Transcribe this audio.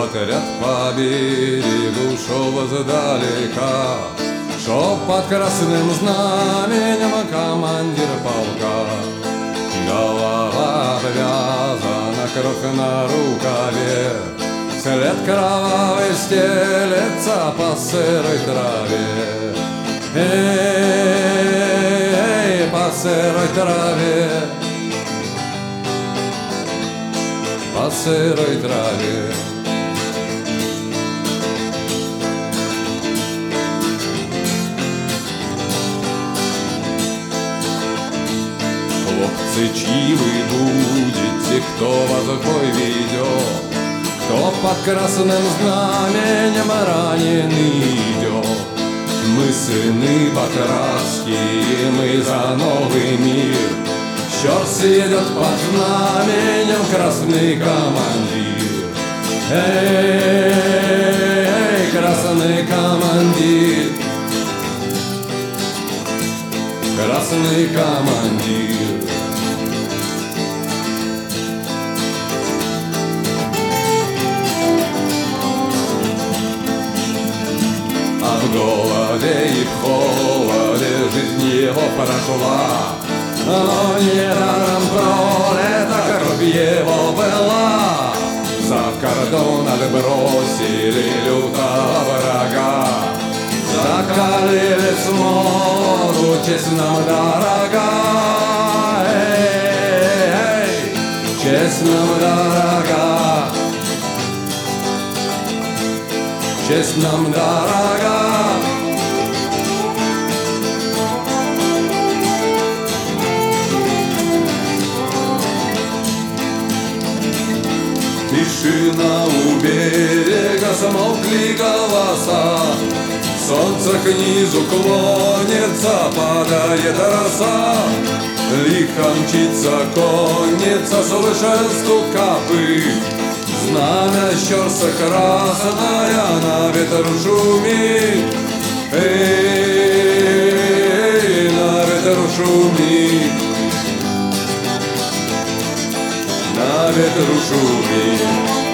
отряд по берегу шел издалека, шел под красным знаменем командир полка. Голова обвязана, кровь на рукаве, след кровавый стелется по сырой траве. Эй, по сырой траве, по сырой траве. Хлопцы, чьи вы будете, кто вас в бой ведет, кто под красным знаменем раненый идет? Мы сыны Бакратские, мы за новый мир. Щорс едет под знаменем красный командир. Эй, красный командир, красный командир. А в голоде и в холоде жизнь его прошла, но недаром пролита кровь его была. За кордон отбросили лютого врага, закалили смогу, честь нам дорога. Эй, честь нам дорога, честь нам дорога. Тишина у берега, смолкли голоса, солнце к низу клонится, падает роса. Лихо мчится конница, слыша стук копыт, знамя щорса красная на ветру шумит. Эй, на ветру шумит, на ветру шумит.